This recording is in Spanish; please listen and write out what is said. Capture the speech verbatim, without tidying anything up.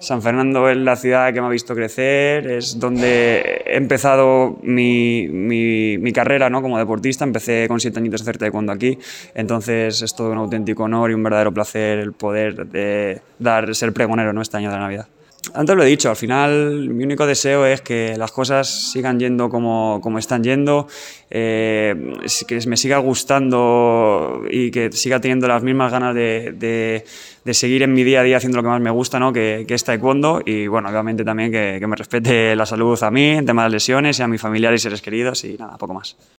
San Fernando es la ciudad que me ha visto crecer, es donde he empezado mi, mi, mi carrera, ¿no?, como deportista. Empecé con siete añitos a hacer taekwondo aquí, entonces es todo un auténtico honor y un verdadero placer el poder de dar, ser pregonero, ¿no?, este año de la Navidad. Antes lo he dicho, al final mi único deseo es que las cosas sigan yendo como, como están yendo, eh, que me siga gustando y que siga teniendo las mismas ganas de, de, de seguir en mi día a día haciendo lo que más me gusta, ¿no?, que, que es taekwondo, y bueno, obviamente también que, que me respete la salud a mí, en temas de lesiones, y a mis familiares y seres queridos, y nada, poco más.